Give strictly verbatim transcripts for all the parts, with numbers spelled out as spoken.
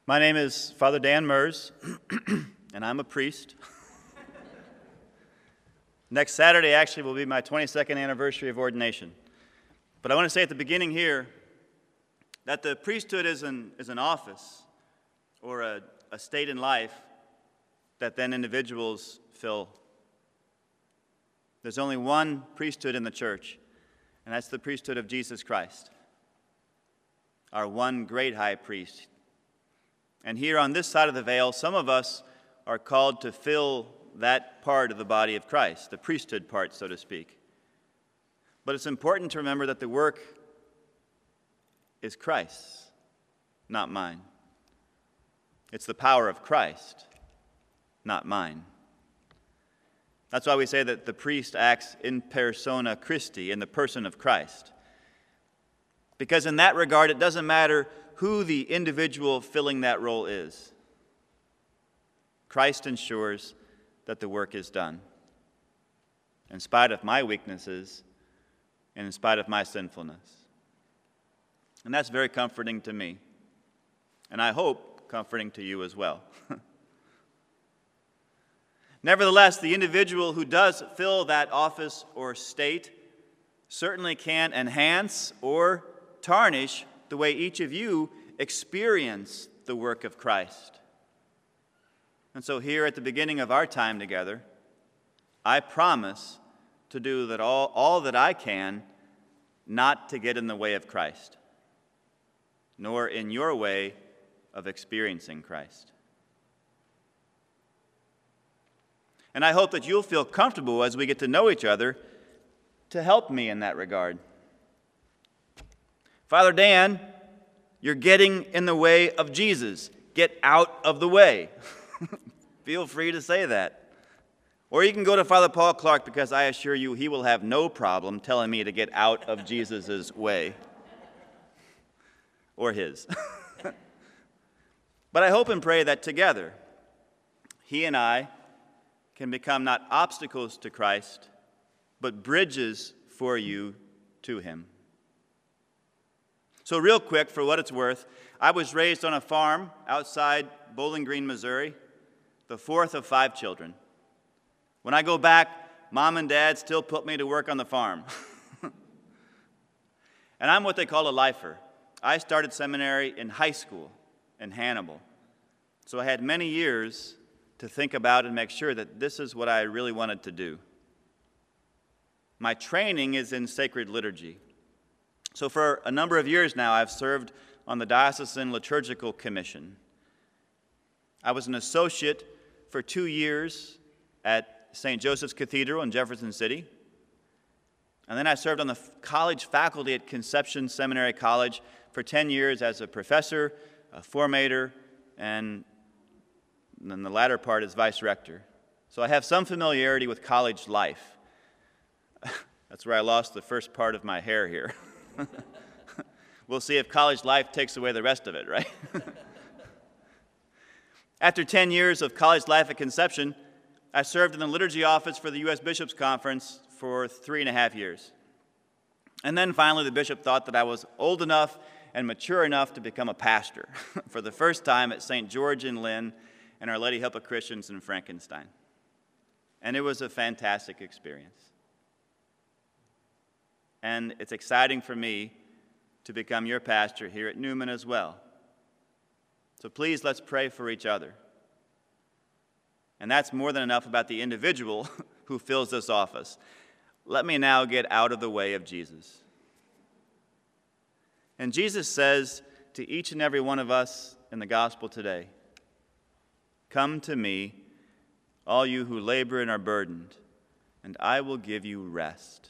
My name is Father Dan Mers, and I'm a priest. Next Saturday actually will be my twenty-second anniversary of ordination. But I want to say at the beginning here that the priesthood is an, is an office or a, a state in life that then individuals fill. There's only one priesthood in the church, and that's the priesthood of Jesus Christ, our one great high priest. And here on this side of the veil, some of us are called to fill that part of the body of Christ, the priesthood part, so to speak. But it's important to remember that the work is Christ's, not mine. It's the power of Christ, not mine. That's why we say that the priest acts in persona Christi, in the person of Christ. Because in that regard, it doesn't matter who the individual filling that role is. Christ ensures that the work is done, in spite of my weaknesses and in spite of my sinfulness. And that's very comforting to me, and I hope comforting to you as well. Nevertheless, the individual who does fill that office or state certainly can enhance or tarnish the way each of you experience the work of Christ. And so here at the beginning of our time together, I promise to do that all, all that I can not to get in the way of Christ, nor in your way of experiencing Christ. And I hope that you'll feel comfortable as we get to know each other to help me in that regard. Father Dan, you're getting in the way of Jesus. Get out of the way. Feel free to say that. Or you can go to Father Paul Clark, because I assure you he will have no problem telling me to get out of Jesus' way. Or his. But I hope and pray that together, he and I can become not obstacles to Christ, but bridges for you to him. So real quick, for what it's worth, I was raised on a farm outside Bowling Green, Missouri, the fourth of five children. When I go back, Mom and Dad still put me to work on the farm. And I'm what they call a lifer. I started seminary in high school in Hannibal. So I had many years to think about and make sure that this is what I really wanted to do. My training is in sacred liturgy. So for a number of years now, I've served on the Diocesan Liturgical Commission. I was an associate for two years at Saint Joseph's Cathedral in Jefferson City. And then I served on the college faculty at Conception Seminary College for ten years as a professor, a formator, and then the latter part as vice rector. So I have some familiarity with college life. That's where I lost the first part of my hair here. We'll see if college life takes away the rest of it, right? After ten years of college life at Conception, I served in the liturgy office for the U S Bishops' Conference for three and a half years. And then finally the bishop thought that I was old enough and mature enough to become a pastor for the first time at Saint George in Lynn and Our Lady Help of Christians in Frankenstein. And it was a fantastic experience. And it's exciting for me to become your pastor here at Newman as well. So please, let's pray for each other. And that's more than enough about the individual who fills this office. Let me now get out of the way of Jesus. And Jesus says to each and every one of us in the gospel today, "Come to me, all you who labor and are burdened, and I will give you rest."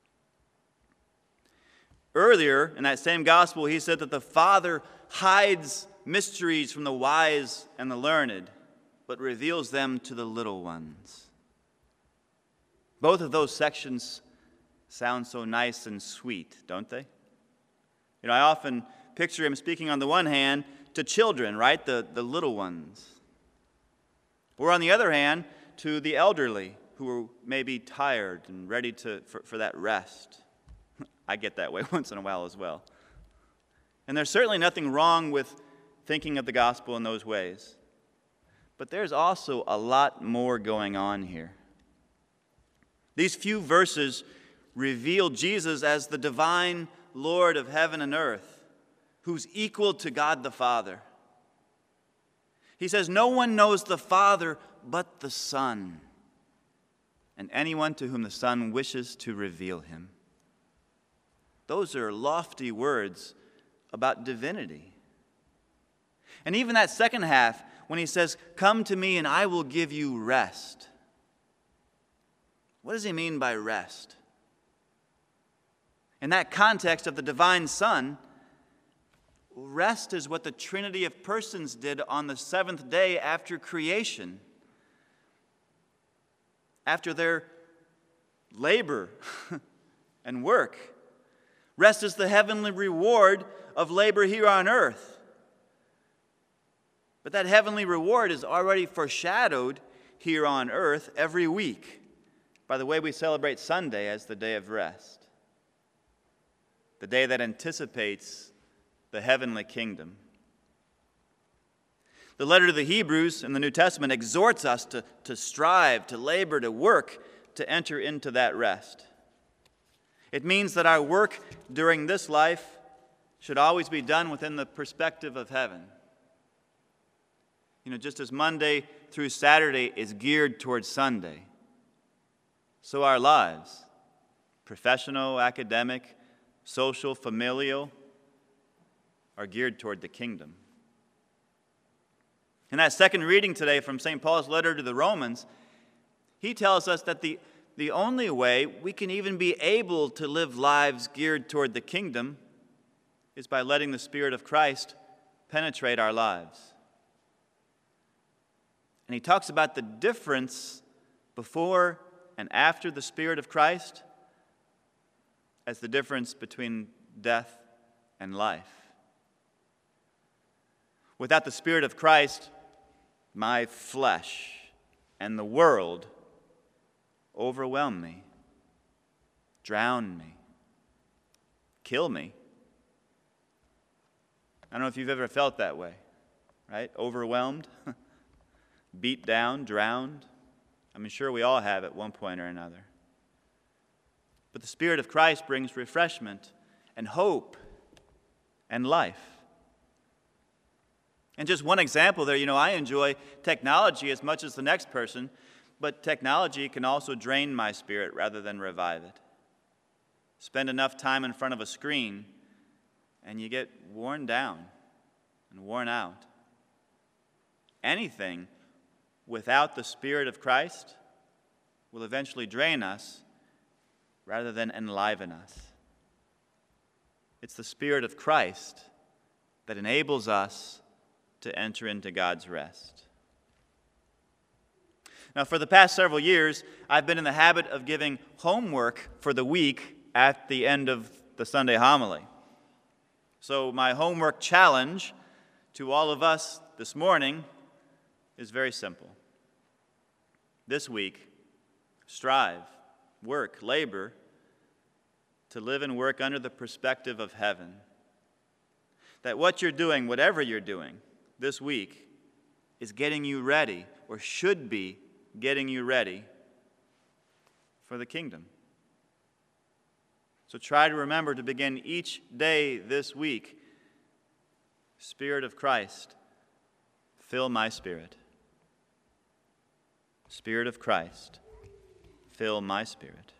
Earlier in that same gospel, he said that the Father hides mysteries from the wise and the learned, but reveals them to the little ones. Both of those sections sound so nice and sweet, don't they? You know, I often picture him speaking on the one hand to children, right? The, the little ones. Or on the other hand, to the elderly who are maybe tired and ready to, for, for that rest. I get that way once in a while as well. And there's certainly nothing wrong with thinking of the gospel in those ways. But there's also a lot more going on here. These few verses reveal Jesus as the divine Lord of heaven and earth, who's equal to God the Father. He says, "No one knows the Father but the Son, and anyone to whom the Son wishes to reveal him." Those are lofty words about divinity. And even that second half, when he says, "Come to me and I will give you rest." What does he mean by rest? In that context of the divine Son, rest is what the Trinity of persons did on the seventh day after creation. After their labor and work. Rest is the heavenly reward of labor here on earth. But that heavenly reward is already foreshadowed here on earth every week by the way we celebrate Sunday as the day of rest, the day that anticipates the heavenly kingdom. The letter to the Hebrews in the New Testament exhorts us to, to strive, to labor, to work, to enter into that rest. It means that our work during this life should always be done within the perspective of heaven. You know, just as Monday through Saturday is geared towards Sunday, so our lives, professional, academic, social, familial, are geared toward the kingdom. In that second reading today from Saint Paul's letter to the Romans, he tells us that the, the only way we can even be able to live lives geared toward the kingdom is by letting the Spirit of Christ penetrate our lives. And he talks about the difference before and after the Spirit of Christ as the difference between death and life. Without the Spirit of Christ, my flesh and the world overwhelm me, drown me, kill me. I don't know if you've ever felt that way, right? Overwhelmed, beat down, drowned. I'm sure we all have at one point or another. But the Spirit of Christ brings refreshment and hope and life. And just one example there, you know, I enjoy technology as much as the next person, but technology can also drain my spirit rather than revive it. Spend enough time in front of a screen, and you get worn down and worn out. Anything without the Spirit of Christ will eventually drain us rather than enliven us. It's the Spirit of Christ that enables us to enter into God's rest. Now, for the past several years, I've been in the habit of giving homework for the week at the end of the Sunday homily. So my homework challenge to all of us this morning is very simple. This week, strive, work, labor to live and work under the perspective of heaven. That what you're doing, whatever you're doing this week, is getting you ready, or should be getting you ready for the kingdom. So try to remember to begin each day this week, Spirit of Christ, fill my spirit. Spirit of Christ, fill my spirit.